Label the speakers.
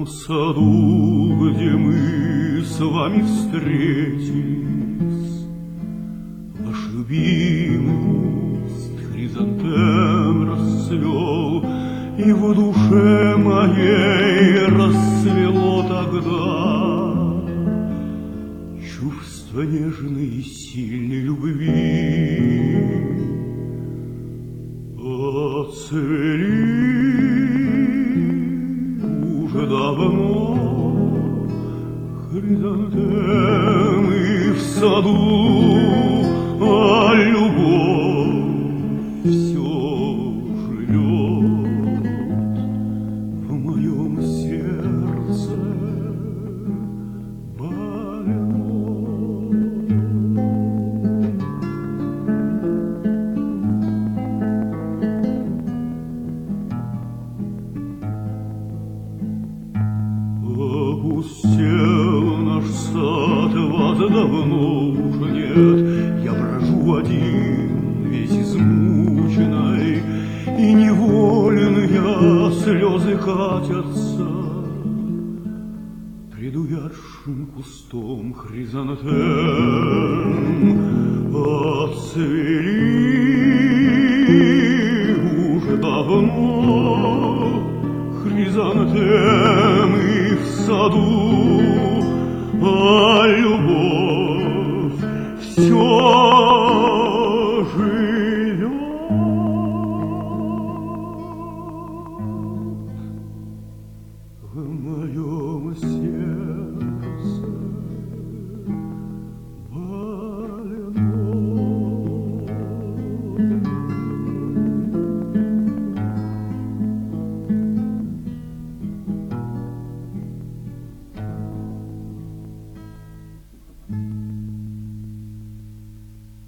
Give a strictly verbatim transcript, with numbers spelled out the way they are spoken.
Speaker 1: том саду, где мы с вами встретились, ваш любимый куст хризантем расцвел, и в душе моей расцвело тогда чувство нежной и сильной любви. Отцвели уже давно хризантемы в саду, а любовь все живет в моем сердце больном. Опустел наш сад, вас давно уже нет. Я брожу один, весь измученный, и невольно слезы катятся пред увядшим кустом хризантем. Отцвели уже давно хризантемы в саду, а любовь все живет в моем сердце.